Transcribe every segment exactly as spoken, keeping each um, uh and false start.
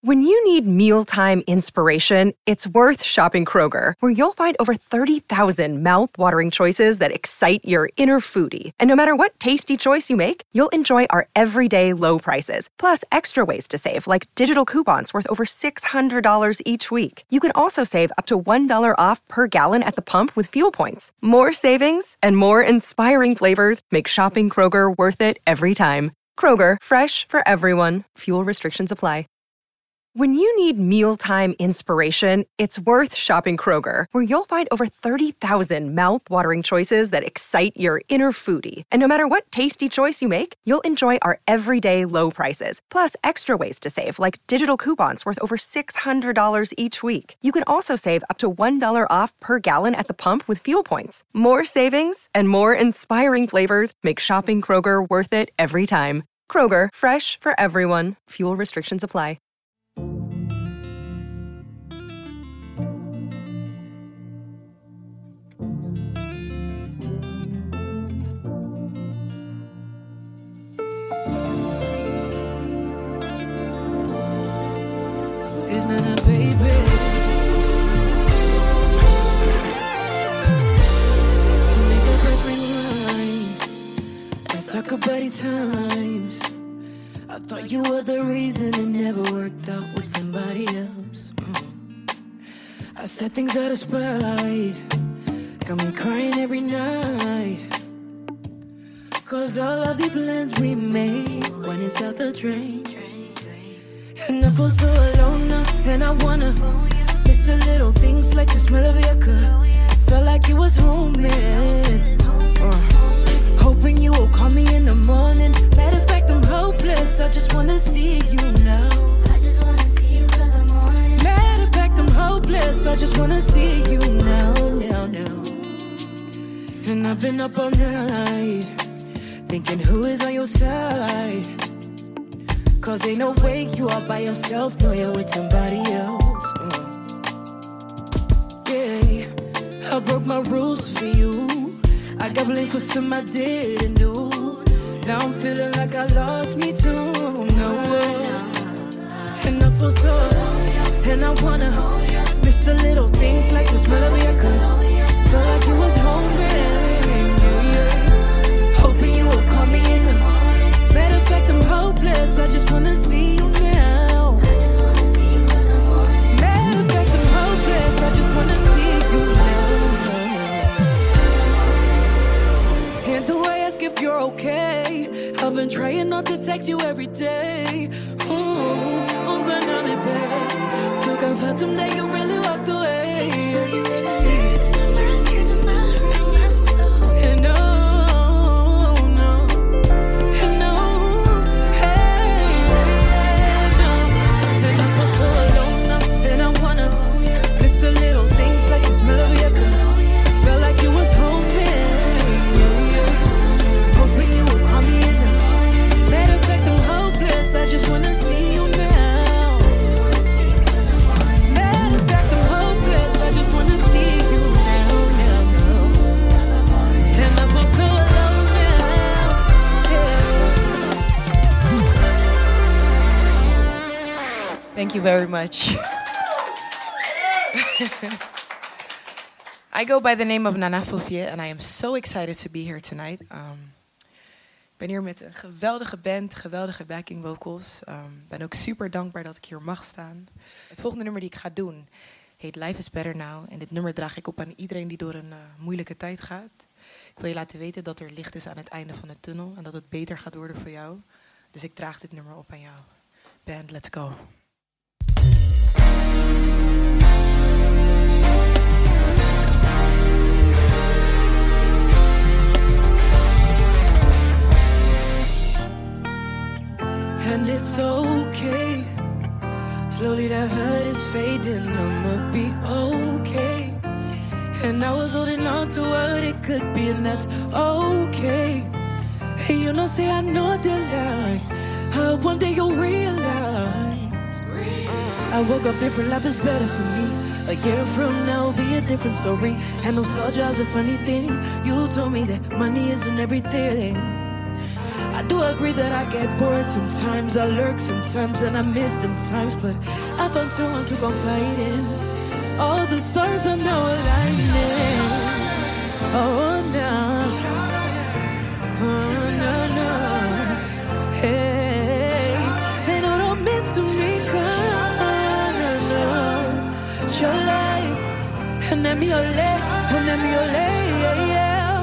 When you need mealtime inspiration, it's worth shopping Kroger, where you'll find over thirty thousand mouth-watering choices that excite your inner foodie. And no matter what tasty choice you make, you'll enjoy our everyday low prices, plus extra ways to save, like digital coupons worth over six hundred dollars each week. You can also save up to one dollar off per gallon at the pump with fuel points. More savings and more inspiring flavors make shopping Kroger worth it every time. Kroger, fresh for everyone. Fuel restrictions apply. When you need mealtime inspiration, it's worth shopping Kroger, where you'll find over thirty thousand mouth-watering choices that excite your inner foodie. And no matter what tasty choice you make, you'll enjoy our everyday low prices, plus extra ways to save, like digital coupons worth over six hundred dollars each week. You can also save up to one dollar off per gallon at the pump with fuel points. More savings and more inspiring flavors make shopping Kroger worth it every time. Kroger, fresh for everyone. Fuel restrictions apply. It's not a baby. Make a best rewind. Let's talk about the times. I thought you were the reason it never worked out with somebody else. Mm. I said things out of spite, got me crying every night. Cause all of the plans we made went inside the drain. And I feel so alone now, and I wanna miss the little things like the smell of your cup. Felt like it was home, man. Uh, hoping you will call me in the morning. Matter of fact, I'm hopeless, I just wanna see you now. I just wanna see you cause I'm on it. Matter of fact, I'm hopeless, I just wanna see you now, now, now. And I've been up all night, thinking who is on your side. Cause ain't no way you are by yourself, no, you're with somebody else. Mm. Yeah, I broke my rules for you. I got blamed for some I didn't do. Now I'm feeling like I lost me too. No, and I feel so alone, and I wanna miss the little things like the smell of your cup. Feel like it was home, man. Yeah, yeah. Hoping you will call me in the morning. Matter of fact, I'm hopeless, I just wanna see you now. I just wanna see you cause I'm on it. Matter of fact, I'm hopeless, I just wanna see you now. And the way I ask if you're okay, I've been trying not to text you every day. Ooh, I'm gonna be bad. So confirm that you really walked away. And no. Thank you very much. I go by the name of Nana Fauvier and I am so excited to be here tonight. Um, ik ben hier met een geweldige band, geweldige backing vocals. Ik um, ben ook super dankbaar dat ik hier mag staan. Het volgende nummer die ik ga doen heet Life is Better Now. En dit nummer draag ik op aan iedereen die door een uh, moeilijke tijd gaat. Ik wil je laten weten dat er licht is aan het einde van de tunnel en dat het beter gaat worden voor jou. Dus ik draag dit nummer op aan jou. Band, let's go. And it's okay. Slowly the hurt is fading, I'ma be okay. And I was holding on to what it could be, and that's okay. Hey, you know, say I know the lie. How one day you'll realize I woke up different, life is better for me. A year from now will be a different story. And nostalgia's a funny thing. You told me that money isn't everything. I do agree that I get bored sometimes, I lurk sometimes, and I miss them times, but I found someone to confide in. All the stars are now aligning. Oh no, oh no, no. Hey, they know don't mean to me, come, no, no. Your life, and then me ole, and then me ole, yeah, yeah.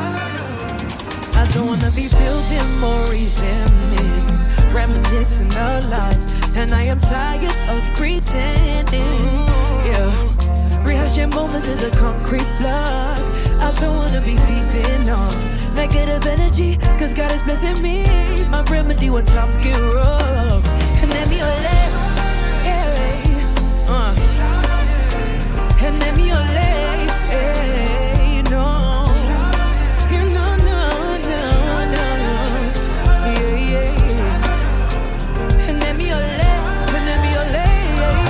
I don't wanna be building more resentment, reminiscing a lot, and I am tired of pretending. Yeah, rehashing moments is a concrete block. I don't wanna be feeding off negative energy, cause God is blessing me. My remedy when times get rough. And then me ole, yeah, uh. And then me ole, yeah, no. You know, no, no, no, no. Yeah, yeah, yeah. And then me ole, and then me ole, yeah,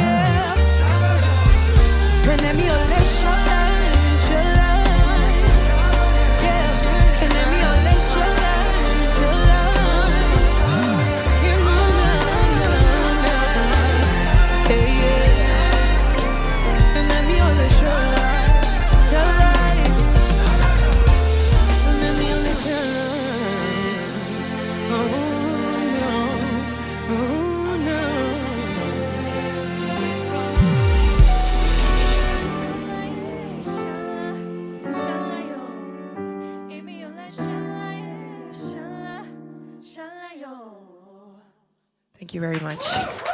yeah. And then me ole, shine, shine, yeah. And then me ole, shine, shine. You know, no, no, no. Hey, yeah. And then me ole, shine, shine. And then me ole, shine. Oh no, oh no. Thank you very much.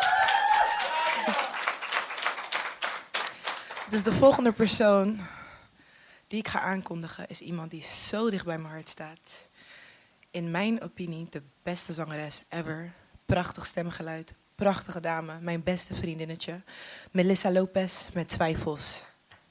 Dus de volgende persoon die ik ga aankondigen is iemand die zo dicht bij mijn hart staat. In mijn opinie de beste zangeres ever. Prachtig stemgeluid, prachtige dame, mijn beste vriendinnetje. Melissa Lopez met Twijfels.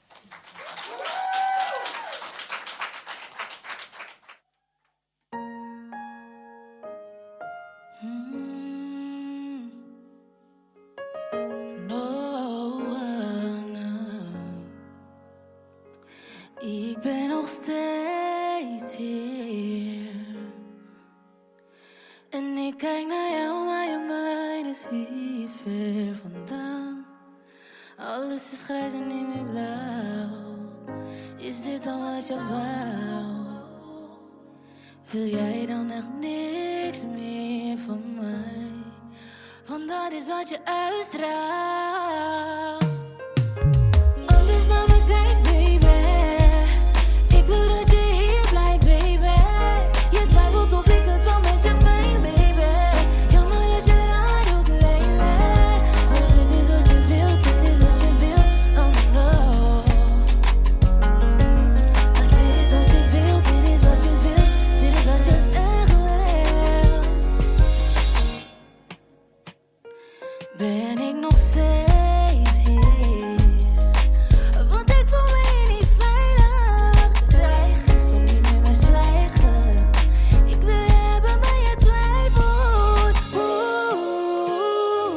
Ik ben nog steeds hier. En ik kijk naar jou, maar je mind is hier ver vandaan. Alles is grijs en niet meer blauw. Is dit dan wat je wou? Wil jij dan echt niks meer van mij? Want dat is wat je uitstraalt. Alles naar me kijkt, baby. Ik wil dat je hier blijft, baby. Je twijfelt of ik het wel met je meen, baby. Jammer dat je raar doet, lelijk. Dus dit is wat je wilt, dit is wat je wilt, oh no. Als dit is wat je wilt, dit is wat je wilt, dit is wat je echt wil. Ben ik nog safe hier? Want ik voel me hier niet veilig. Dreigen, stop niet met mijn zwijgen. Ik wil je hebben, maar je twijfelt. Oeh.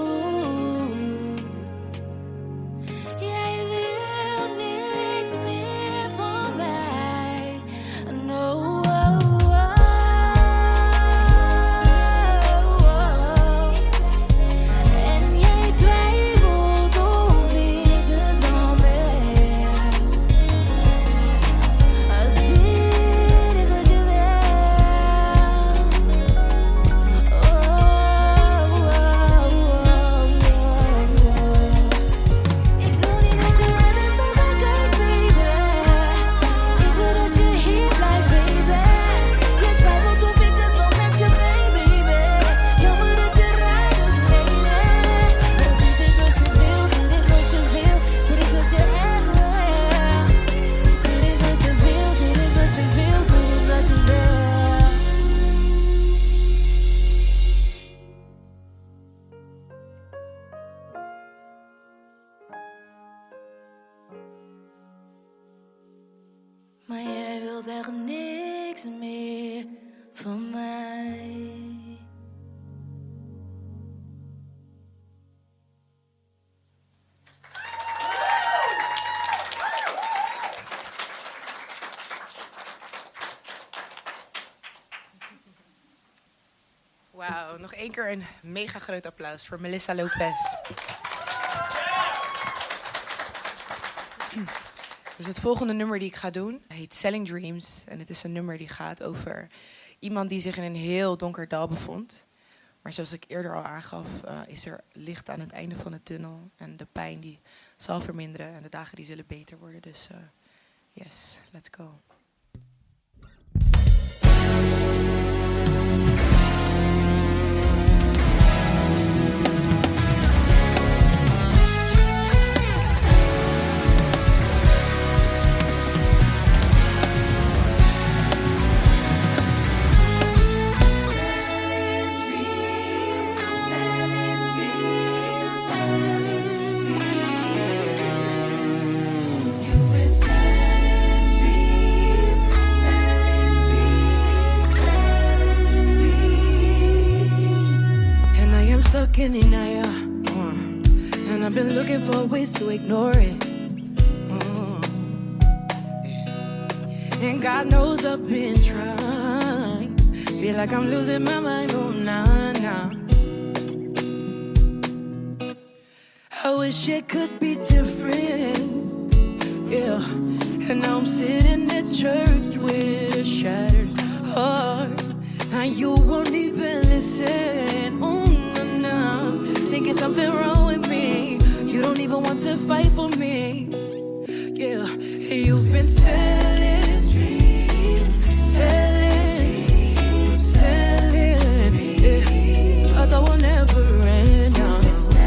Jij wilt niks meer van mij. No. En jij twijfelt of ik het wel ben. Als dit is wat je wil. Oh, oh, oh, oh. Ik wil niet dat je rent op me kijkt, baby. Ik wil dat je hier blijft, baby. Je twijfelt of ik het wel met je meen, baby. Jammer dat je raar doet, lelijk. Want dit is wat je wil, dit is wat je wil, dit is wat je echt wil. Dit is wat je wil, dit is wat je wil, dit is wat je wil. Maar jij wilt echt niks meer van mij. één keer een mega groot applaus voor Melissa Lopez. Dus het volgende nummer die ik ga doen heet Selling Dreams. En het is een nummer die gaat over iemand die zich in een heel donker dal bevond. Maar zoals ik eerder al aangaf, uh, is er licht aan het einde van de tunnel. En de pijn die zal verminderen en de dagen die zullen beter worden. Dus uh, yes, let's go. In denial, uh, and I've been looking for ways to ignore it. Uh, and God knows I've been trying. Feel like I'm losing my mind, oh nah, nah. I wish it could be different, yeah. And now I'm sitting at church with a shattered heart. Now you won't even listen, oh. Thinking something wrong with me. You don't even want to fight for me. Yeah, you've been selling dreams, selling dreams, selling. Yeah, I thought we'll never end. No.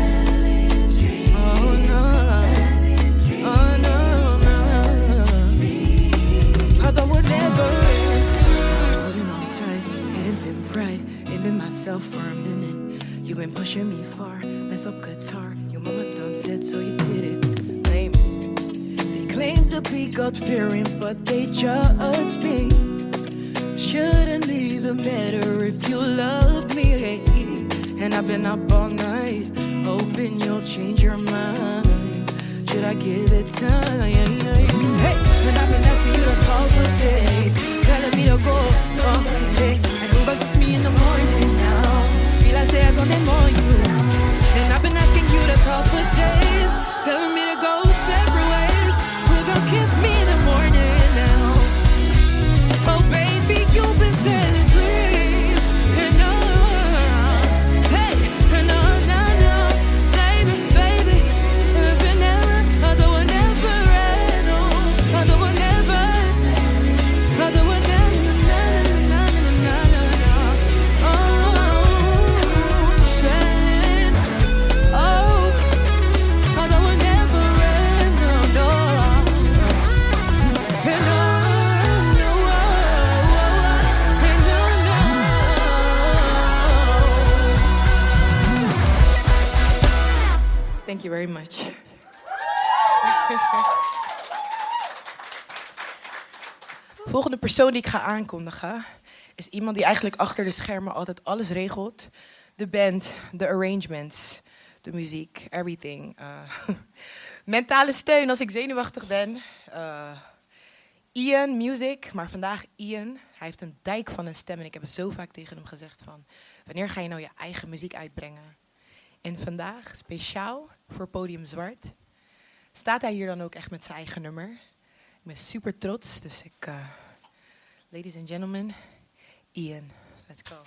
Oh no, oh no, no. I thought we'll never end. Holding on tight, it ain't been right. Ain't been myself for a minute. You been pushing me far, mess up guitar. Your mama done said so, you did it. Blame it. They claim to be God-fearing, but they judge me. Shouldn't even matter if you love me. And I've been up all night, hoping you'll change your mind. Should I give it time? Hey, and I've been asking you to call for days, telling me to go. Oh, hey, and nobody gets me in the morning now. I say I'm gonna more you. And I've been asking you to call for days, telling me to go separate ways. Who's gonna kiss me in the morning now? Oh baby, you've been telling dreams. And no, hey, and no, no, no. Baby, baby, I've been never, I thought we'll never end. No, I thought we'll never, I thought we'll never, na na na na na na. Oh. Thank you very much. Volgende persoon die ik ga aankondigen is iemand die eigenlijk achter de schermen altijd alles regelt. De band, de arrangements, de muziek, everything. Uh, mentale steun als ik zenuwachtig ben. Uh, Ian Music, maar vandaag Ian. Hij heeft een dijk van een stem en ik heb zo vaak tegen hem gezegd van, wanneer ga je nou je eigen muziek uitbrengen? En vandaag, speciaal voor Podium Zwart, staat hij hier dan ook echt met zijn eigen nummer. Ik ben super trots, dus ik... Uh, ladies and gentlemen, Ian, let's go.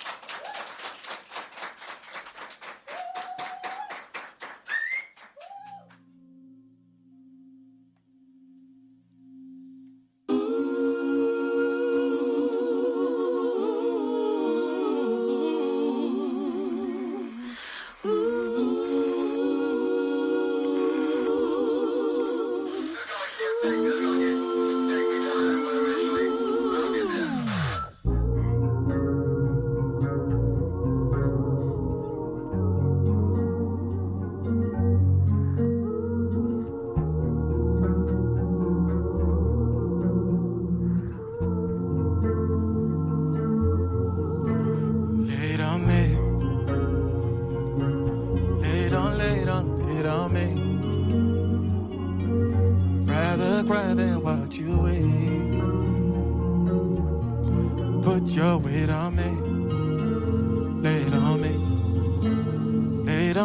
cry, then watch you wait. Put your weight on me, lay it on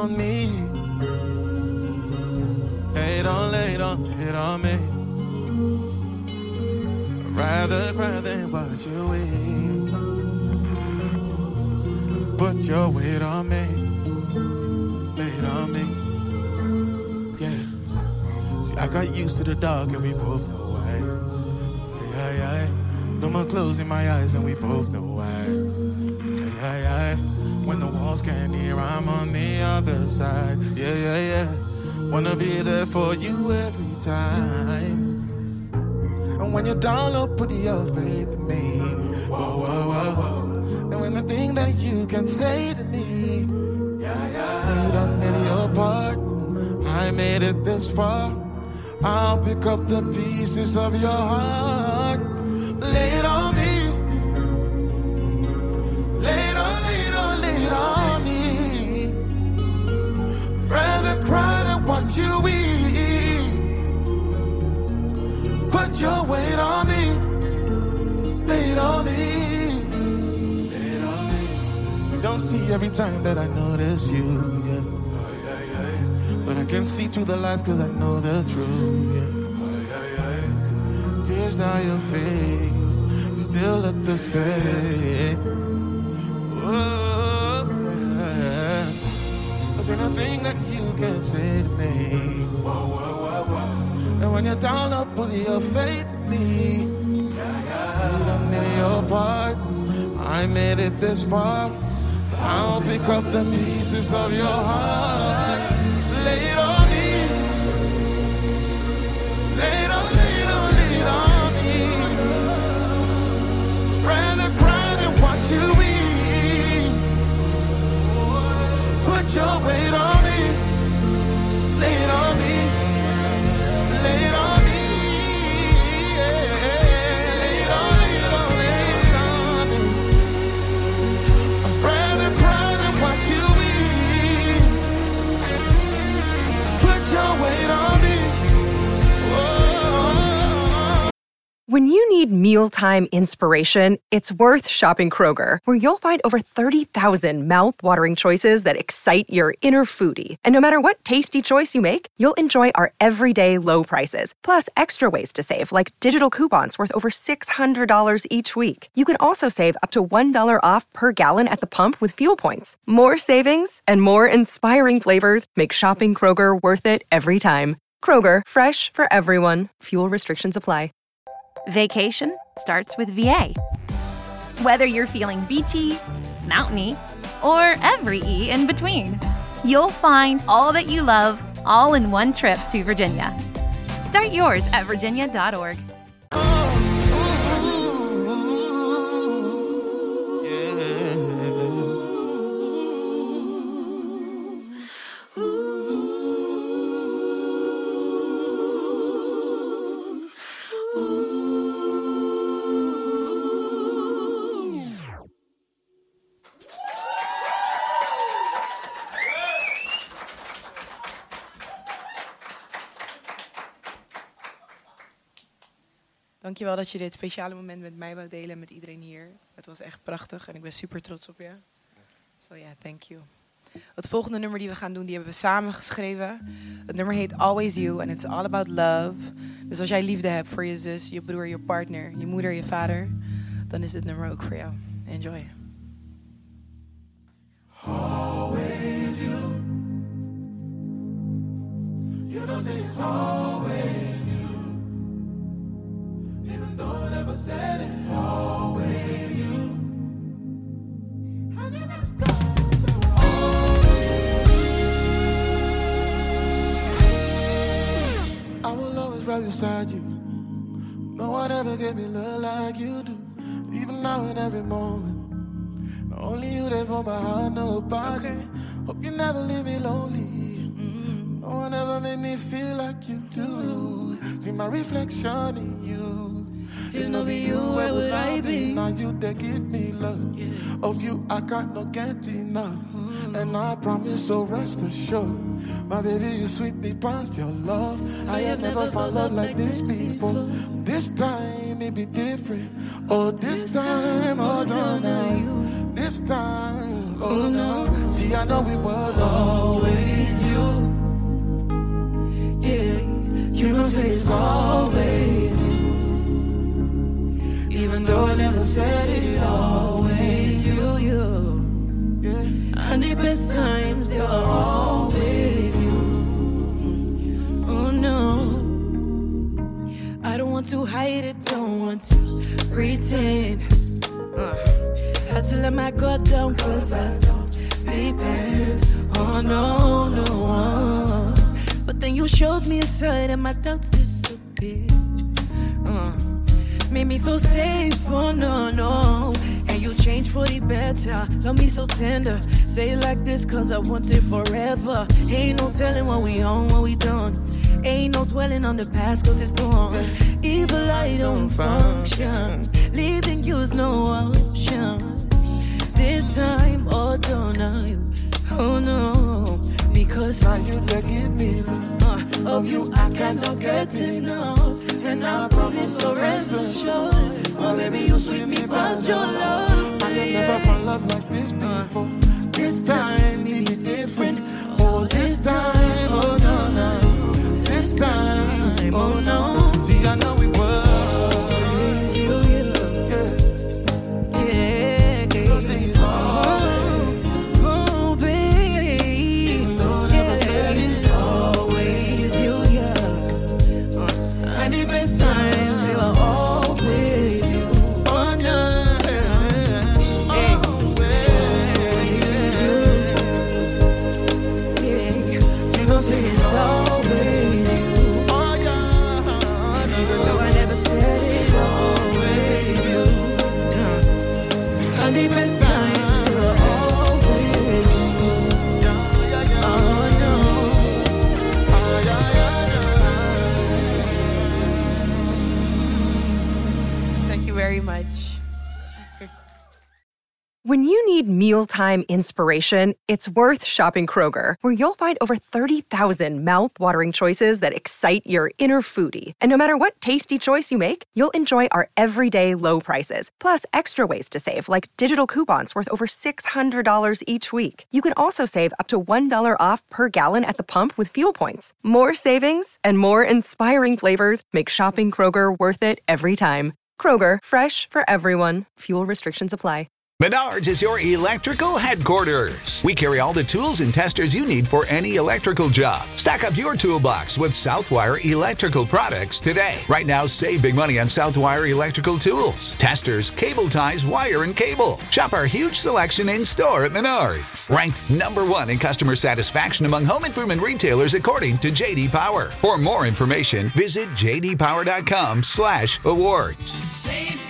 on me. Lay down, lay down, lay on me. I'd rather cry than watch you weep. Put your weight on me. Lay it on me. Yeah. See, I got used to the dark and we both know why. Yeah, yeah, yeah. No more closing my eyes and we both know why. Yeah, yeah, yeah. When the walls can't hear, I'm on the other side. Yeah, yeah, yeah. Wanna be there for you every time. And when you're down low, put your faith in me. Whoa, whoa, whoa, whoa. And when the thing that you can say to me, yeah, yeah, you done made your part. I made it this far. I'll pick up the pieces of your heart. Lay it on me. Lay it on, lay it on, lay it on me. Rather cry than watch you weep. Put your weight on me. Lay it on me. Lay it on me. You don't see every time that I notice you, yeah. But I can see through the lies cause I know the truth, yeah. Tears down your face, you still look the same. Whoa, yeah. Cause ain't nothing that you can say to me. Whoa, whoa, whoa, whoa. And when you're down, I'll put your faith in me. Yeah, yeah. You done made your part, I made it this far. I'll pick up the pieces of your heart. Lay it on me. Lay it on, lay it on, lay it on me. Rather cry than watch you weep. Put your weight on me. Lay it on me. Lay it on me. Yeah. Lay it on, lay it on, lay it on me. I'd rather cry than watch you weep. Put your weight on me. Whoa. When you need mealtime inspiration, it's worth shopping Kroger, where you'll find over thirty thousand mouth-watering choices that excite your inner foodie. And no matter what tasty choice you make, you'll enjoy our everyday low prices, plus extra ways to save, like digital coupons worth over six hundred dollars each week. You can also save up to one dollar off per gallon at the pump with fuel points. More savings and more inspiring flavors make shopping Kroger worth it every time. Kroger, fresh for everyone. Fuel restrictions apply. Vacation starts with V A. Whether you're feeling beachy, mountainy, or every E in between, you'll find all that you love all in one trip to Virginia. Start yours at virginia dot org. Dankjewel dat je dit speciale moment met mij wou delen, met iedereen hier. Het was echt prachtig en ik ben super trots op je. So yeah, thank you. Het volgende nummer die we gaan doen, die hebben we samen geschreven. Het nummer heet Always You and it's all about love. Dus als jij liefde hebt voor je zus, je broer, je partner, je moeder, je vader, dan is dit nummer ook voor jou. Enjoy. Always you. You don't say it's always you. Even though I never said it. Always you. I never stopped. I will always right beside you. No one ever gave me love like you do. Even now in every moment. Only you there for my heart, nobody. Okay. Hope you never leave me lonely. Mm-hmm. No one ever made me feel like you do. See my reflection in you. If not be you, where would I be? Now you that give me love. Yeah. Of you I got no get enough. Mm-hmm. And I promise, so rest assured, my baby, you sweet me past your love. I, I have never felt love like this before. before. This time it be different. Oh, this, this time, hold on now. You. This this time, oh no. See, I know it was always you. Yeah, you know, say it's always you. Even though I never said it, always you, you. Yeah. And the best times, they are all with you. Oh no. I don't want to hide it, don't want to pretend. Uh, had to let my guard down, cause I don't depend. Oh no, no. Uh, but then you showed me a side and my doubts disappeared. Uh, made me feel safe, oh no, no. And you changed for the better. Love me so tender. Say it like this, cause I want it forever. Ain't no telling what we on, what we done. Ain't no dwelling on the past, cause it's gone. Evil I don't function. Leaving you's no option. This time, oh don't I, oh no. Because now you that give me uh, of you I cannot get enough. And I promise so rest assured. Oh baby, you sweet me past your love. I have never found love like this before. This time it be different. Oh this time, oh no no. This time, oh no. See, I know it was you, you. Yeah, yeah, yeah. You say it's always, oh baby. Even though I never said it's always you, yeah. Uh, and the best times, they were all with you. Oh yeah, always, yeah. You know, say it's always. The best times were always oh no. Thank you very much. When you need mealtime inspiration, it's worth shopping Kroger, where you'll find over thirty thousand mouth-watering choices that excite your inner foodie. And no matter what tasty choice you make, you'll enjoy our everyday low prices, plus extra ways to save, like digital coupons worth over six hundred dollars each week. You can also save up to one dollar off per gallon at the pump with fuel points. More savings and more inspiring flavors make shopping Kroger worth it every time. Kroger, fresh for everyone. Fuel restrictions apply. Menards is your electrical headquarters. We carry all the tools and testers you need for any electrical job. Stack up your toolbox with Southwire electrical products today. Right now, save big money on Southwire electrical tools, testers, cable ties, wire, and cable. Shop our huge selection in store at Menards. Ranked number one in customer satisfaction among home improvement retailers according to J D Power. For more information, visit j d power dot com slash awards. Save